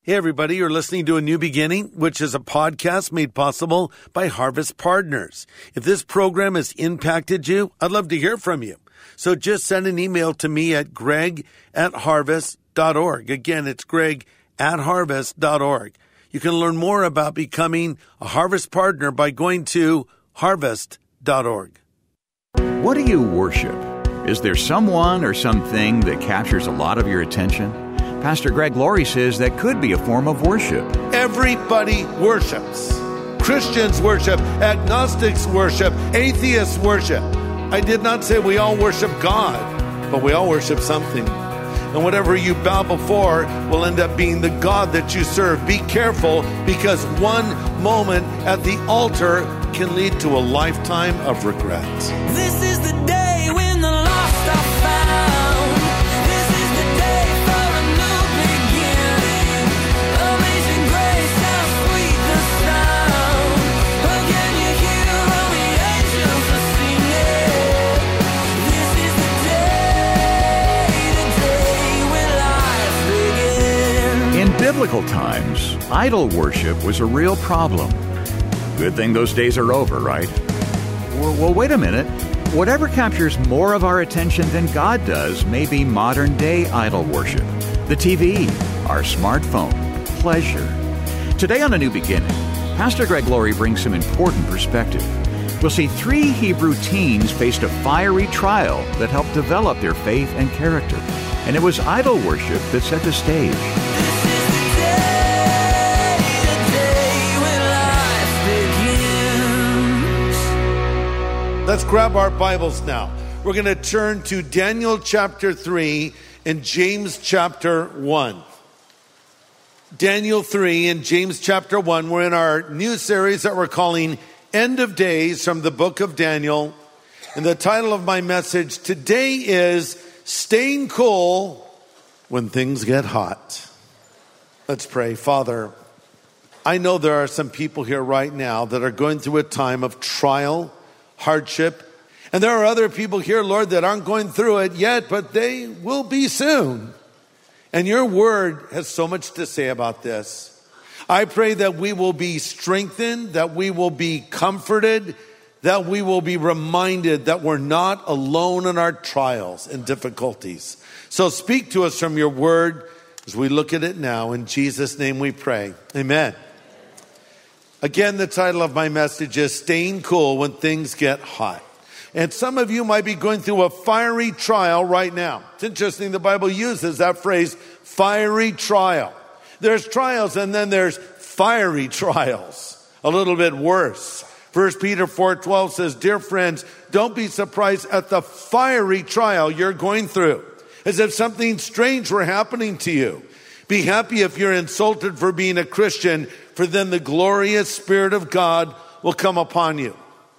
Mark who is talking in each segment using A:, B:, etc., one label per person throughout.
A: Hey everybody, you're listening to A New Beginning, which is a podcast made possible by Harvest Partners. If this program has impacted you, I'd love to hear from you. So just send an email to me at greg@harvest.org. Again, it's greg@harvest.org. You can learn more about becoming a Harvest Partner by going to harvest.org.
B: What do you worship? Is there someone or something that captures a lot of your attention? Pastor Greg Laurie says that could be a form of worship.
A: Everybody worships. Christians worship, agnostics worship, atheists worship. I did not say we all worship God, but we all worship something. And whatever you bow before will end up being the God that you serve. Be careful, because one moment at the altar can lead to a lifetime of regret.
C: This is the day when the lost are found. This is the day for a new beginning. Amazing grace, how sweet the sound. Again you hear all the angels are singing. This is the day when life begins.
B: In biblical times, idol worship was a real problem. Good thing those days are over, right? Well, wait a minute. Whatever captures more of our attention than God does may be modern-day idol worship. The TV, our smartphone, pleasure. Today on A New Beginning, Pastor Greg Laurie brings some important perspective. We'll see 3 Hebrew teens faced a fiery trial that helped develop their faith and character. And it was idol worship that set the stage.
C: This is the day when life begins.
A: Let's grab our Bibles now. We're going to turn to Daniel chapter 3 and James chapter 1. Daniel 3 and James chapter 1. We're in our new series that we're calling End of Days from the book of Daniel. And the title of my message today is Staying Cool When Things Get Hot. Let's pray. Father, I know there are some people here right now that are going through a time of trial, hardship. And there are other people here, Lord, that aren't going through it yet, but they will be soon. And your word has so much to say about this. I pray that we will be strengthened, that we will be comforted, that we will be reminded that we're not alone in our trials and difficulties. So speak to us from your word as we look at it now. In Jesus' name we pray. Amen. Again, the title of my message is Staying Cool When Things Get Hot. And some of you might be going through a fiery trial right now. It's interesting, the Bible uses that phrase, fiery trial. There's trials and then there's fiery trials. A little bit worse. 1 Peter 4:12 says, dear friends, don't be surprised at the fiery trial you're going through, as if something strange were happening to you. Be happy if you're insulted for being a Christian, for then the glorious Spirit of God will come upon you.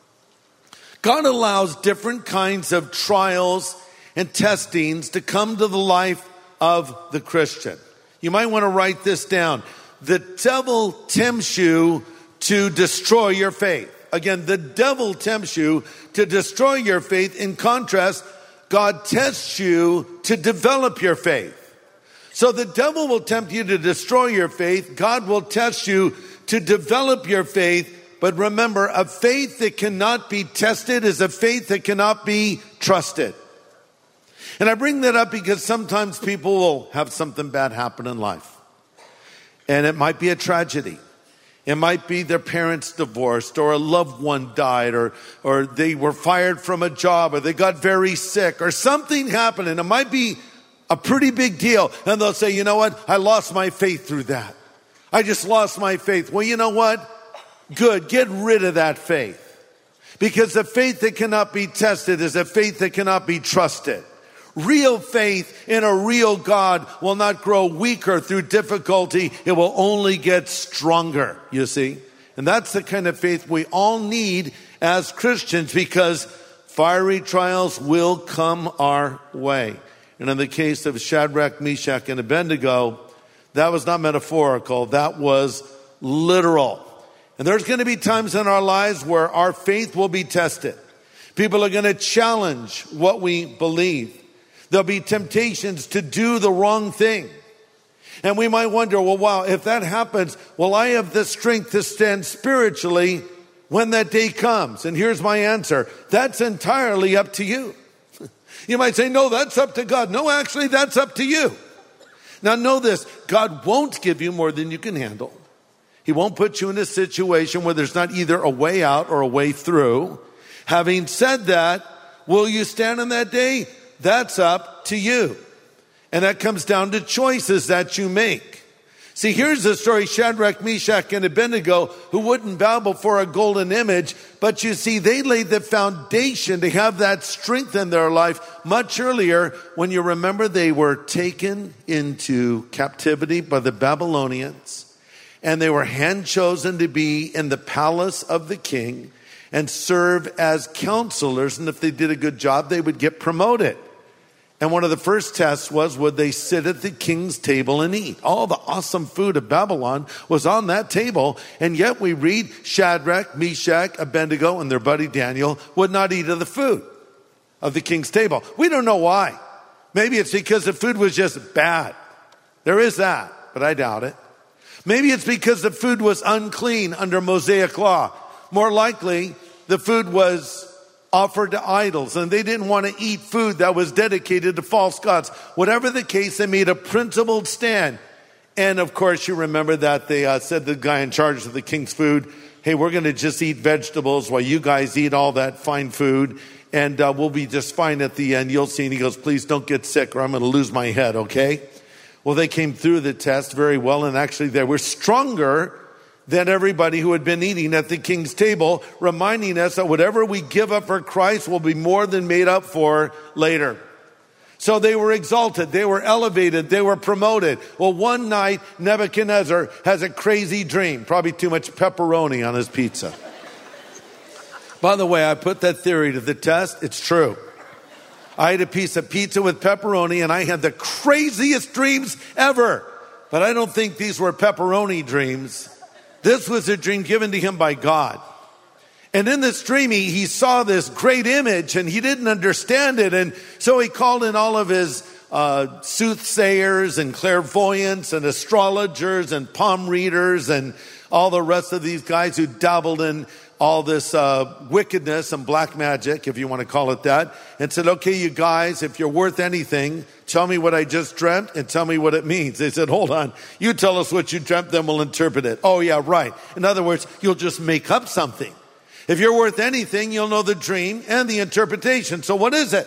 A: God allows different kinds of trials and testings to come to the life of the Christian. You might want to write this down. The devil tempts you to destroy your faith. Again, the devil tempts you to destroy your faith. In contrast, God tests you to develop your faith. So the devil will tempt you to destroy your faith. God will test you to develop your faith. But remember, a faith that cannot be tested is a faith that cannot be trusted. And I bring that up because sometimes people will have something bad happen in life. And it might be a tragedy. It might be their parents divorced, or a loved one died, or they were fired from a job, or they got very sick, or something happened, and it might be a pretty big deal. And they'll say, you know what? I lost my faith through that. I just lost my faith. Well, you know what? Good. Get rid of that faith. Because the faith that cannot be tested is a faith that cannot be trusted. Real faith in a real God will not grow weaker through difficulty. It will only get stronger, you see. And that's the kind of faith we all need as Christians, because fiery trials will come our way. And in the case of Shadrach, Meshach, and Abednego, that was not metaphorical. That was literal. And there's going to be times in our lives where our faith will be tested. People are going to challenge what we believe. There'll be temptations to do the wrong thing. And we might wonder, well, wow, if that happens, will I have the strength to stand spiritually when that day comes? And here's my answer. That's entirely up to you. You might say, no, that's up to God. No, actually, that's up to you. Now know this, God won't give you more than you can handle. He won't put you in a situation where there's not either a way out or a way through. Having said that, will you stand on that day? That's up to you. And that comes down to choices that you make. See, here's the story, Shadrach, Meshach, and Abednego, who wouldn't bow before a golden image, but you see, they laid the foundation to have that strength in their life much earlier when you remember they were taken into captivity by the Babylonians. And they were hand-chosen to be in the palace of the king and serve as counselors. And if they did a good job, they would get promoted. And one of the first tests was, would they sit at the king's table and eat? All the awesome food of Babylon was on that table. And yet we read Shadrach, Meshach, Abednego, and their buddy Daniel would not eat of the food of the king's table. We don't know why. Maybe it's because the food was just bad. There is that, but I doubt it. Maybe it's because the food was unclean under Mosaic law. More likely, the food was offered to idols, and they didn't want to eat food that was dedicated to false gods. Whatever the case, they made a principled stand. And of course, you remember that they said to the guy in charge of the king's food, hey, we're going to just eat vegetables while you guys eat all that fine food, and we'll be just fine at the end. You'll see. And he goes, please don't get sick or I'm going to lose my head, okay? Well, they came through the test very well, and actually they were stronger than everybody who had been eating at the king's table, reminding us that whatever we give up for Christ will be more than made up for later. So they were exalted, they were elevated, they were promoted. Well, one night, Nebuchadnezzar has a crazy dream, probably too much pepperoni on his pizza. By the way, I put that theory to the test. It's true. I had a piece of pizza with pepperoni, and I had the craziest dreams ever. But I don't think these were pepperoni dreams. This was a dream given to him by God. And in this dream, he saw this great image, and he didn't understand it. And so he called in all of his soothsayers and clairvoyants and astrologers and palm readers and all the rest of these guys who dabbled in all this wickedness and black magic, if you want to call it that, and said, okay, you guys, if you're worth anything, tell me what I just dreamt and tell me what it means. They said, hold on, you tell us what you dreamt, then we'll interpret it. Oh yeah, right. In other words, you'll just make up something. If you're worth anything, you'll know the dream and the interpretation. So what is it?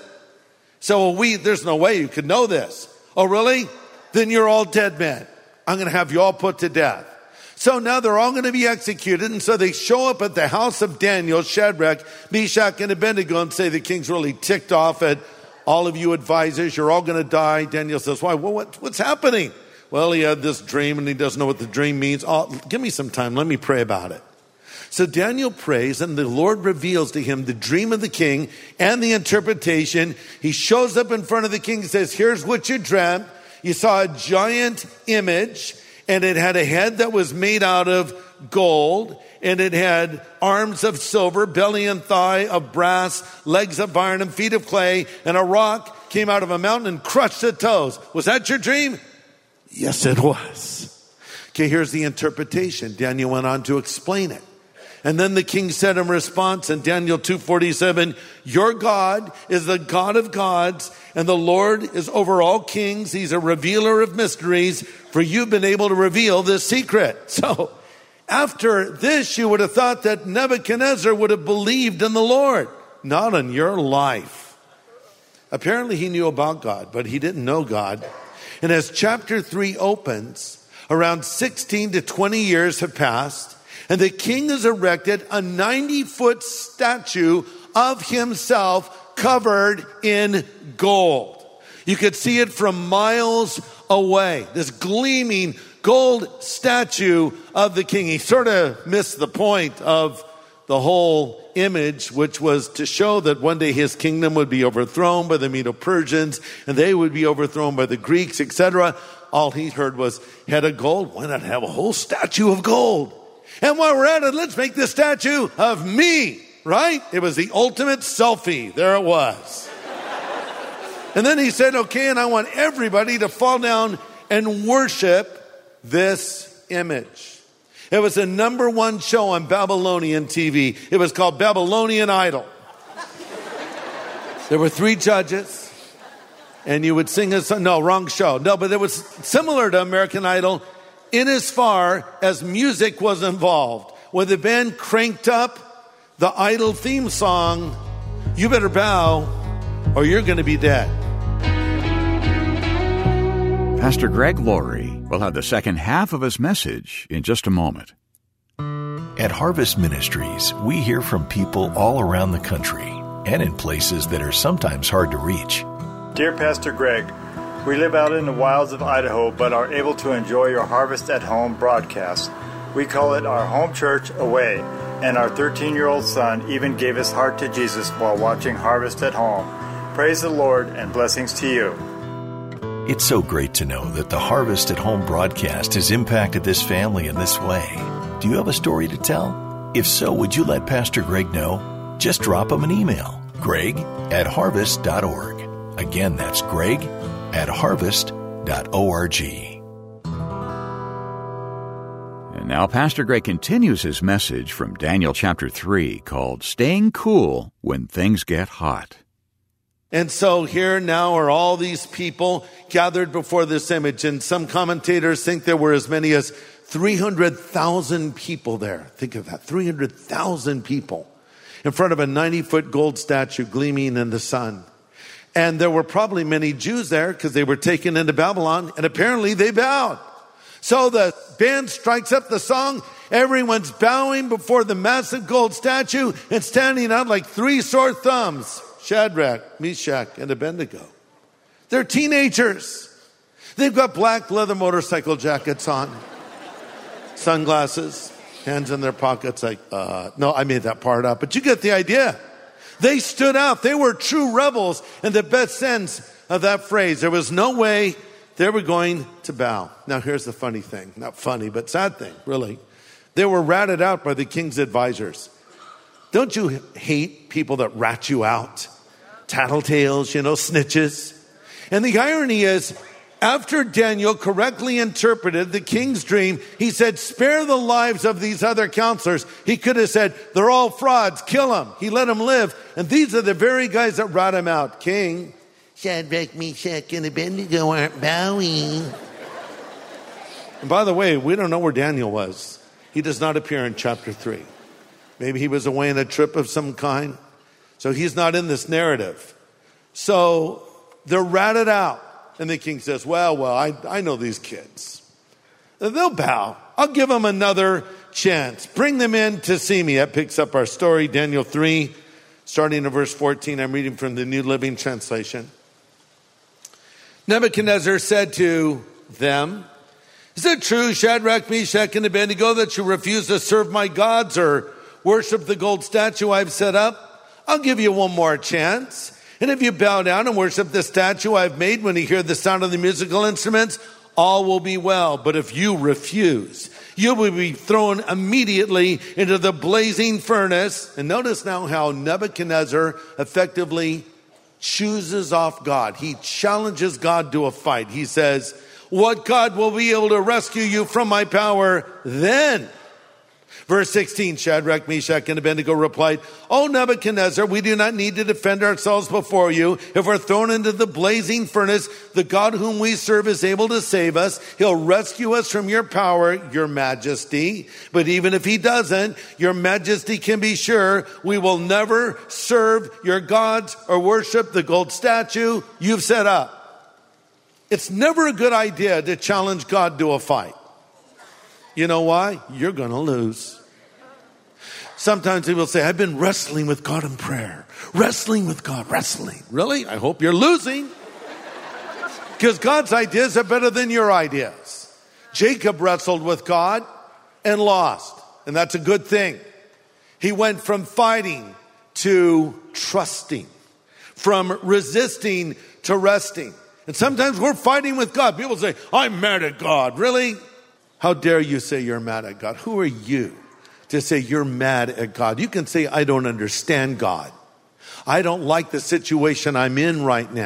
A: So there's no way you could know this. Oh really? Then you're all dead men. I'm going to have you all put to death. So now they're all going to be executed. And so they show up at the house of Daniel, Shadrach, Meshach, and Abednego and say the king's really ticked off at all of you advisors. You're all going to die. Daniel says, why? Well, what's happening? Well, he had this dream and he doesn't know what the dream means. Oh, give me some time. Let me pray about it. So Daniel prays and the Lord reveals to him the dream of the king and the interpretation. He shows up in front of the king and says, here's what you dreamt. You saw a giant image, and it had a head that was made out of gold, and it had arms of silver, belly and thigh of brass, legs of iron, and feet of clay, and a rock came out of a mountain and crushed the toes. Was that your dream? Yes, it was. Okay, here's the interpretation. Daniel went on to explain it. And then the king said in response in Daniel 2:47, your God is the God of gods, and the Lord is over all kings. He's a revealer of mysteries, for you've been able to reveal this secret. So after this, you would have thought that Nebuchadnezzar would have believed in the Lord. Not in your life. Apparently he knew about God, but he didn't know God. And as chapter 3 opens, around 16 to 20 years have passed, and the king has erected a 90-foot statue of himself covered in gold. You could see it from miles away. This gleaming gold statue of the king. He sort of missed the point of the whole image, which was to show that one day his kingdom would be overthrown by the Medo-Persians, and they would be overthrown by the Greeks, etc. All he heard was head of gold. Why not have a whole statue of gold? And while we're at it, let's make the statue of me, right? It was the ultimate selfie. There it was. And then he said, okay, and I want everybody to fall down and worship this image. It was a number one show on Babylonian TV. It was called Babylonian Idol. There were 3 judges, and you would sing a song. No, wrong show. No, but it was similar to American Idol in as far as music was involved. When the band cranked up the Idol theme song, "You Better Bow or You're Going to Be Dead."
B: Pastor Greg Laurie will have the second half of his message in just a moment.
D: At Harvest Ministries, we hear from people all around the country and in places that are sometimes hard to reach.
E: Dear Pastor Greg, we live out in the wilds of Idaho but are able to enjoy your Harvest at Home broadcast. We call it our home church away, and our 13-year-old son even gave his heart to Jesus while watching Harvest at Home. Praise the Lord and blessings to you.
D: It's so great to know that the Harvest at Home broadcast has impacted this family in this way. Do you have a story to tell? If so, would you let Pastor Greg know? Just drop him an email, greg@harvest.org. Again, that's greg@harvest.org.
B: And now Pastor Greg continues his message from Daniel chapter 3 called Staying Cool When Things Get Hot.
A: And so here now are all these people gathered before this image. And some commentators think there were as many as 300,000 people there. Think of that, 300,000 people in front of a 90-foot gold statue gleaming in the sun. And there were probably many Jews there because they were taken into Babylon, and apparently they bowed. So the band strikes up the song. Everyone's bowing before the massive gold statue and standing out like 3 sore thumbs. Shadrach, Meshach, and Abednego. They're teenagers. They've got black leather motorcycle jackets on, sunglasses, hands in their pockets like, no, I made that part up, but you get the idea. They stood out. They were true rebels in the best sense of that phrase. There was no way they were going to bow. Now, here's the funny thing. Not funny, but sad thing, really. They were ratted out by the king's advisors. Don't you hate people that rat you out? Tattletales, snitches. And the irony is, after Daniel correctly interpreted the king's dream, he said, spare the lives of these other counselors. He could have said, they're all frauds, kill them. He let them live. And these are the very guys that rat him out. King, Shadrach, Meshach, and Abednego aren't bowing. And by the way, we don't know where Daniel was. He does not appear in chapter 3. Maybe he was away on a trip of some kind. So he's not in this narrative. So they're ratted out. And the king says, well, I know these kids. They'll bow. I'll give them another chance. Bring them in to see me. That picks up our story, Daniel 3, starting in verse 14. I'm reading from the New Living Translation. Nebuchadnezzar said to them, is it true, Shadrach, Meshach, and Abednego, that you refuse to serve my gods or worship the gold statue I've set up? I'll give you one more chance. And if you bow down and worship the statue I've made when you hear the sound of the musical instruments, all will be well. But if you refuse, you will be thrown immediately into the blazing furnace. And notice now how Nebuchadnezzar effectively chooses off God. He challenges God to a fight. He says, what God will be able to rescue you from my power then? Verse 16, Shadrach, Meshach, and Abednego replied, O Nebuchadnezzar, we do not need to defend ourselves before you. If we're thrown into the blazing furnace, the God whom we serve is able to save us. He'll rescue us from your power, your majesty. But even if he doesn't, your majesty can be sure we will never serve your gods or worship the gold statue you've set up. It's never a good idea to challenge God to a fight. You know why? You're going to lose. Sometimes people say, I've been wrestling with God in prayer. Wrestling with God, wrestling. Really? I hope you're losing. Because God's ideas are better than your ideas. Jacob wrestled with God and lost. And that's a good thing. He went from fighting to trusting. From resisting to resting. And sometimes we're fighting with God. People say, I'm mad at God. Really? How dare you say you're mad at God? Who are you to say you're mad at God? You can say, I don't understand God. I don't like the situation I'm in right now.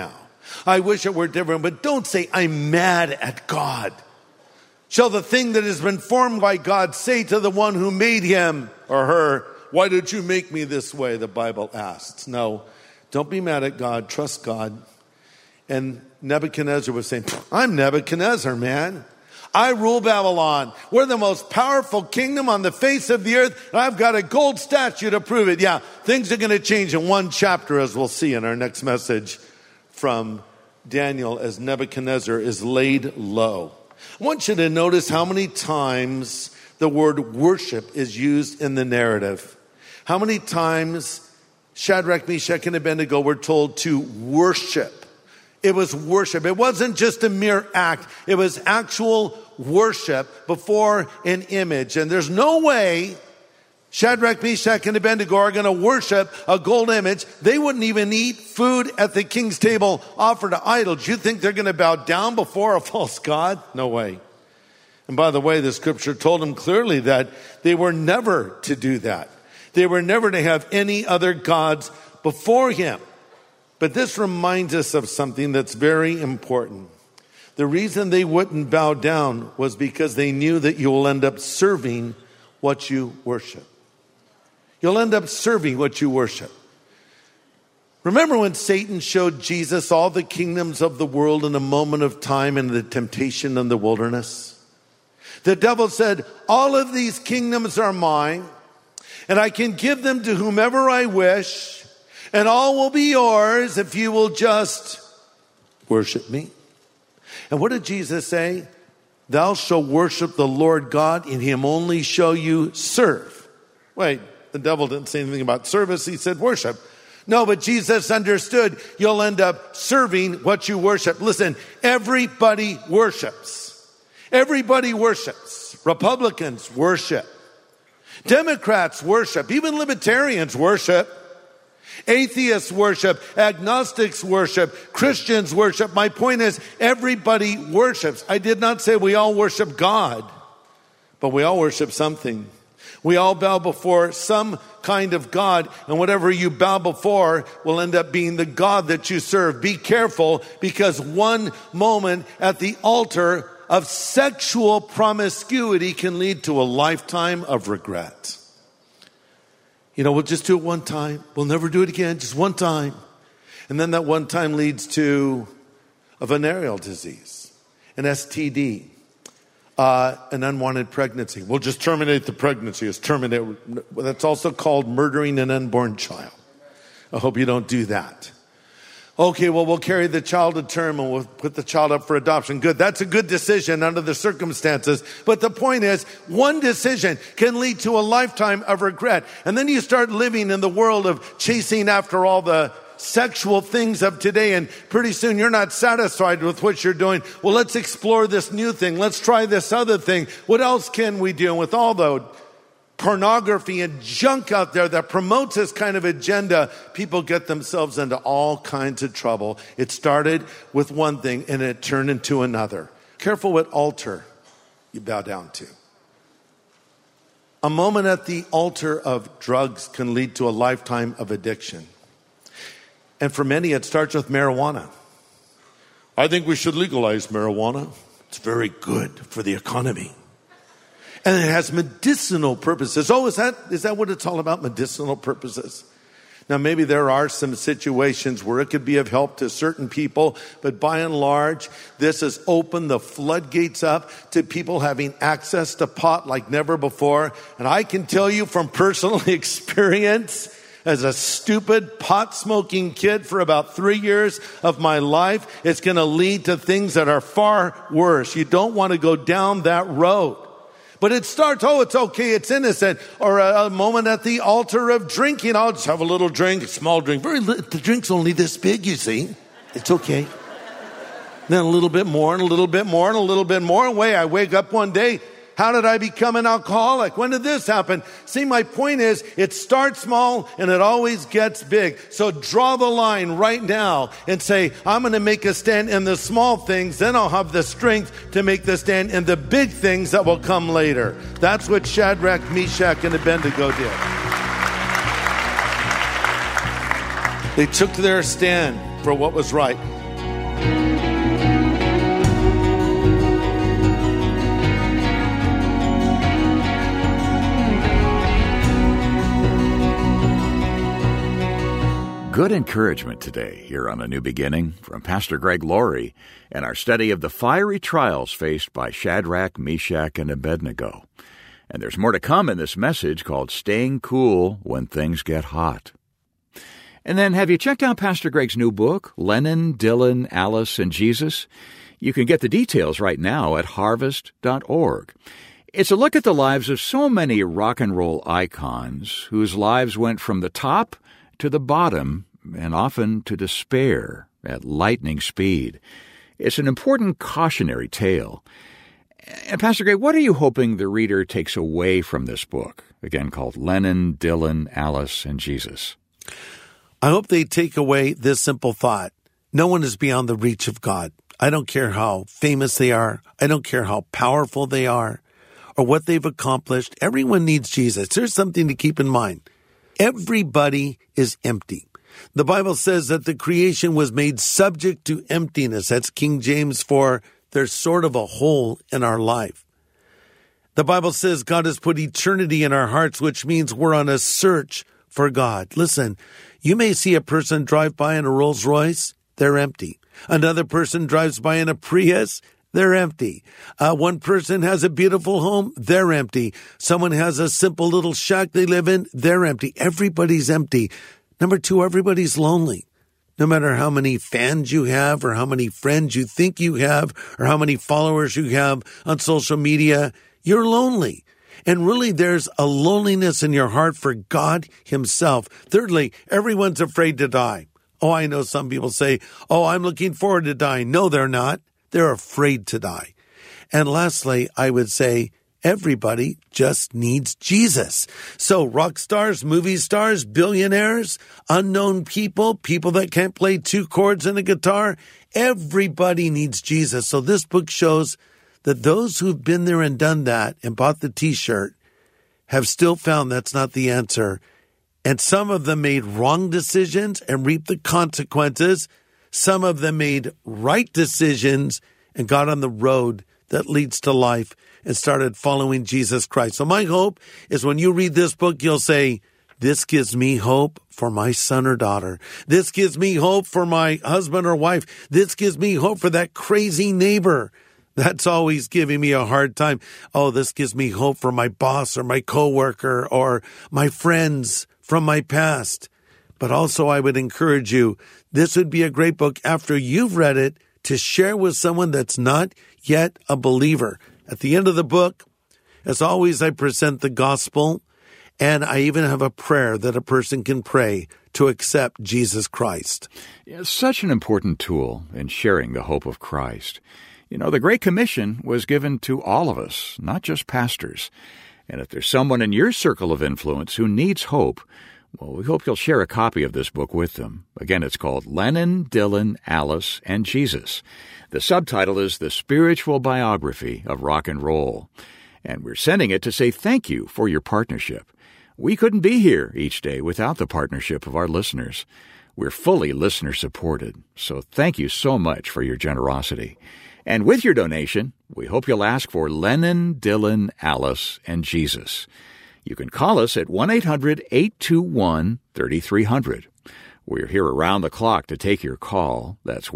A: I wish it were different, but don't say, I'm mad at God. Shall the thing that has been formed by God say to the one who made him or her, why did you make me this way? The Bible asks. No, don't be mad at God. Trust God. And Nebuchadnezzar was saying, I'm Nebuchadnezzar, man. I rule Babylon. We're the most powerful kingdom on the face of the earth. And I've got a gold statue to prove it. Yeah, things are going to change in one chapter, as we'll see in our next message from Daniel, as Nebuchadnezzar is laid low. I want you to notice how many times the word worship is used in the narrative. How many times Shadrach, Meshach, and Abednego were told to worship. It was worship. It wasn't just a mere act. It was actual worship before an image. And there's no way Shadrach, Meshach, and Abednego are going to worship a gold image. They wouldn't even eat food at the king's table offered to idols. You think they're going to bow down before a false god? No way. And by the way, the scripture told them clearly that they were never to do that. They were never to have any other gods before him. But this reminds us of something that's very important. The reason they wouldn't bow down was because they knew that you will end up serving what you worship. You'll end up serving what you worship. Remember when Satan showed Jesus all the kingdoms of the world in a moment of time in the temptation in the wilderness? The devil said, all of these kingdoms are mine, and I can give them to whomever I wish, and all will be yours if you will just worship me. And what did Jesus say? Thou shalt worship the Lord God, and him only shall you serve. Wait, the devil didn't say anything about service. He said worship. No, but Jesus understood you'll end up serving what you worship. Listen, everybody worships. Everybody worships. Republicans worship. Democrats worship. Even libertarians worship. Atheists worship. Agnostics worship. Christians worship. My point is, everybody worships. I did not say we all worship God, but we all worship something. We all bow before some kind of God, and whatever you bow before will end up being the God that you serve. Be careful, because one moment at the altar of sexual promiscuity can lead to a lifetime of regret. You know, we'll just do it one time. We'll never do it again, just one time. And then that one time leads to a venereal disease, an STD, an unwanted pregnancy. We'll just terminate the pregnancy. It's terminated. That's also called murdering an unborn child. I hope you don't do that. Okay, well, we'll carry the child to term and we'll put the child up for adoption. Good. That's a good decision under the circumstances. But the point is, one decision can lead to a lifetime of regret. And then you start living in the world of chasing after all the sexual things of today, and pretty soon you're not satisfied with what you're doing. Well, let's explore this new thing. Let's try this other thing. What else can we do? And with all the pornography and junk out there that promotes this kind of agenda, people get themselves into all kinds of trouble. It started with one thing and it turned into another. Careful what altar you bow down to. A moment at the altar of drugs can lead to a lifetime of addiction. And for many, it starts with marijuana. I think we should legalize marijuana. It's very good for the economy. And it has medicinal purposes. Oh, is that what it's all about? Medicinal purposes. Now, maybe there are some situations where it could be of help to certain people, but by and large, this has opened the floodgates up to people having access to pot like never before. And I can tell you from personal experience, as a stupid pot-smoking kid for about 3 years of my life, it's going to lead to things that are far worse. You don't want to go down that road. But it starts, it's okay, it's innocent. Or a moment at the altar of drinking. I'll just have a little drink, a small drink. The drink's only this big, you see. It's okay. Then a little bit more and a little bit more and a little bit more. I wake up one day. How did I become an alcoholic? When did this happen? See, my point is, it starts small and it always gets big. So draw the line right now and say, I'm going to make a stand in the small things. Then I'll have the strength to make the stand in the big things that will come later. That's what Shadrach, Meshach, and Abednego did. They took their stand for what was right.
B: good encouragement today here on A New Beginning from Pastor Greg Laurie and our study of the fiery trials faced by Shadrach, Meshach, and Abednego. And there's more to come in this message called Staying Cool When Things Get Hot. And then, have you checked out Pastor Greg's new book, Lennon, Dylan, Alice, and Jesus? You can get the details right now at harvest.org. It's a look at the lives of so many rock and roll icons whose lives went from the top to the bottom and often to despair at lightning speed. It's an important cautionary tale. And Pastor Greg, what are you hoping the reader takes away from this book, again called Lennon, Dylan, Alice, and Jesus?
A: I hope they take away this simple thought. No one is beyond the reach of God. I don't care how famous they are. I don't care how powerful they are or what they've accomplished. Everyone needs Jesus. Here's something to keep in mind. Everybody is empty. The Bible says that the creation was made subject to emptiness. That's King James for there's sort of a hole in our life. The Bible says God has put eternity in our hearts, which means we're on a search for God. Listen, you may see a person drive by in a Rolls Royce, they're empty. Another person drives by in a Prius, they're empty. One person has a beautiful home, they're empty. Someone has a simple little shack they live in, they're empty. Everybody's empty. Number two, everybody's lonely. No matter how many fans you have or how many friends you think you have or how many followers you have on social media, you're lonely. And really, there's a loneliness in your heart for God himself. Thirdly, everyone's afraid to die. Oh, I know some people say, oh, I'm looking forward to dying. No, they're not. They're afraid to die. And lastly, I would say everybody just needs Jesus. So rock stars, movie stars, billionaires, unknown people, people that can't play two chords in a guitar, everybody needs Jesus. So this book shows that those who've been there and done that and bought the t-shirt have still found that's not the answer. And some of them made wrong decisions and reaped the consequences. Some of them made right decisions and got on the road that leads to life and started following Jesus Christ. So my hope is when you read this book, you'll say, this gives me hope for my son or daughter. This gives me hope for my husband or wife. This gives me hope for that crazy neighbor that's always giving me a hard time. Oh, this gives me hope for my boss or my coworker or my friends from my past. But also I would encourage you, this would be a great book after you've read it to share with someone that's not yet a believer. At the end of the book, as always, I present the gospel, and I even have a prayer that a person can pray to accept Jesus Christ.
B: It's such an important tool in sharing the hope of Christ. You know, the Great Commission was given to all of us, not just pastors. And if there's someone in your circle of influence who needs hope, well, we hope you'll share a copy of this book with them. Again, it's called Lennon, Dylan, Alice, and Jesus. The subtitle is The Spiritual Biography of Rock and Roll. And we're sending it to say thank you for your partnership. We couldn't be here each day without the partnership of our listeners. We're fully listener-supported, so thank you so much for your generosity. And with your donation, we hope you'll ask for Lennon, Dylan, Alice, and Jesus. You can call us at 1-800-821-3300. We're here around the clock to take your call. That's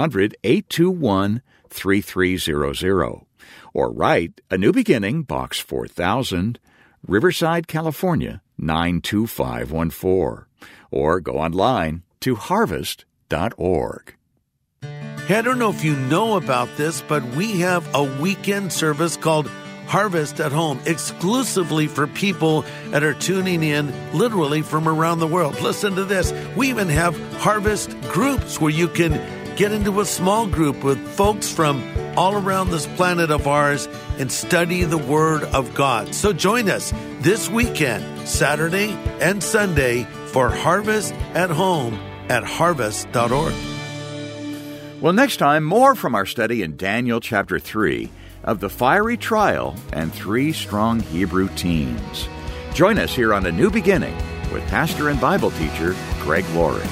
B: 1-800-821-3300. Or write A New Beginning, Box 4000, Riverside, California, 92514. Or go online to harvest.org.
A: Hey, I don't know if you know about this, but we have a weekend service called Harvest at Home, exclusively for people that are tuning in literally from around the world. Listen to this. We even have Harvest groups where you can get into a small group with folks from all around this planet of ours and study the Word of God. So join us this weekend, Saturday and Sunday, for Harvest at Home at harvest.org.
B: Well, next time, more from our study in Daniel chapter 3 of the fiery trial and 3 strong Hebrew teens. Join us here on A New Beginning with pastor and Bible teacher Greg Laurie.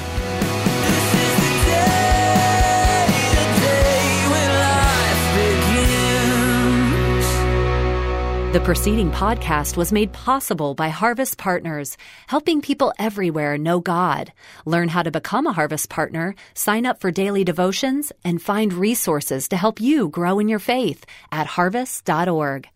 F: The preceding podcast was made possible by Harvest Partners, helping people everywhere know God. Learn how to become a Harvest Partner, sign up for daily devotions, and find resources to help you grow in your faith at harvest.org.